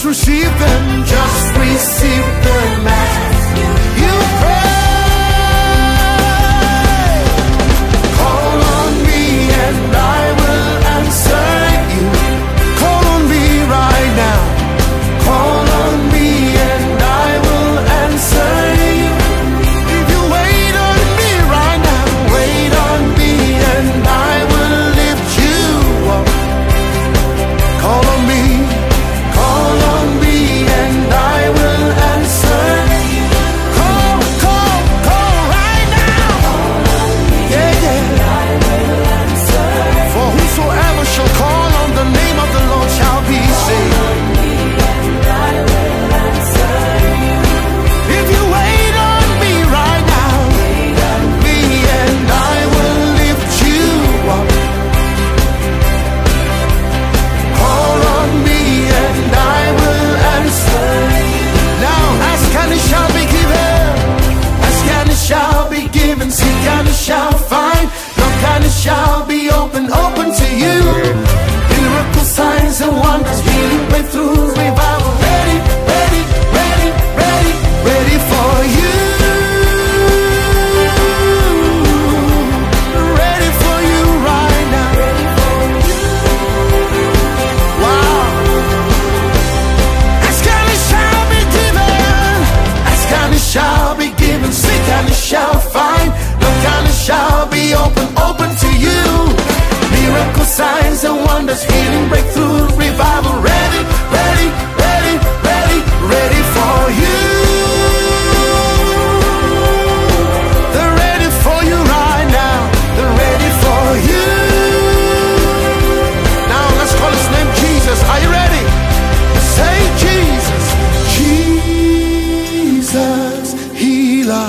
receive them, just receive them as you pray. Call on me and I will answer you. Call on me right now. Call on me and I will answer you. If you wait on me right now, wait on me and I will lift you up. Call on me, call on me and I will answer you. Call, call, call right now. Yeah, yeah. For whosoever shall call on the name of the Lord shall be saved. If you wait on me right now, me and I will lift you up. Call on me and I will answer you. Now ask and it shall be given. Ask and it shall be given. Seek and it shall find. Knock and it shall be open to you. Miracles, signs and wonders, healing, breakthroughs, revival. Ready, ready, ready, ready, ready for you. Ready for you right now. Wow. Ask and it shall be given. Ask and it shall be given. Seek and it shall find. Knock and it shall be open to you. Miracles, signs and wonders, healing, breakthrough, revival. Ready, ready, ready, ready, ready for you. They're ready for you right now. They're ready for you. Now let's call his name Jesus. Are you ready? Say Jesus. Jesus, healer,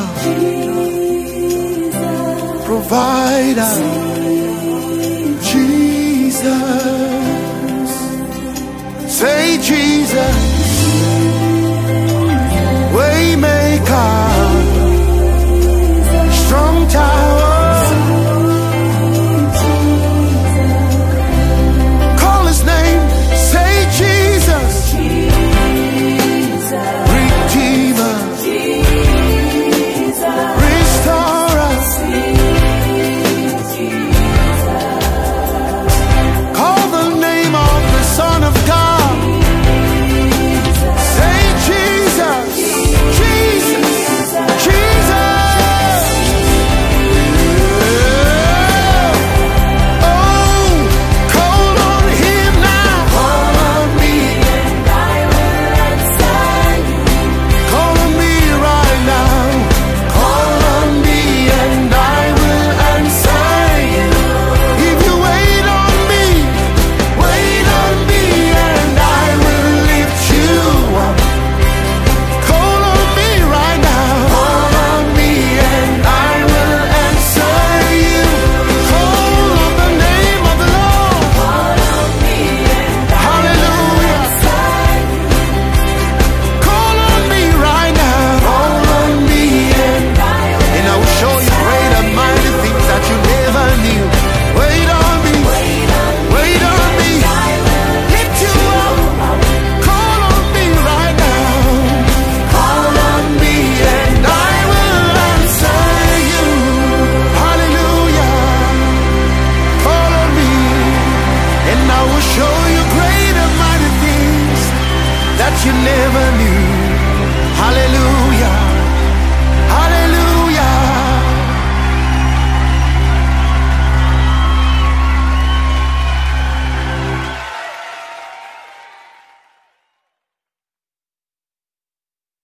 provider. Jesus, say Jesus, waymaker, strong tower. Call his name, say Jesus, Redeemer, Restorer. Call the name of the Son of God. Say Jesus, Jesus, Jesus. Oh, call on him now. Call on me and I will answer you. Call on me right now. Call on me and I will answer you. If you wait on me and I will lift you up. Call on me right now. Call on me and I will answer you. Call on the name of the Lord. Call on me and hallelujah. Call on me right now. Call on me and I will show you great and mighty things that you never knew. Wait on me. Wait on me. Lift you up. Call on me right now. Call on me and I will answer you. Hallelujah. Call on me and I will show you great and mighty things that you never knew. Hallelujah.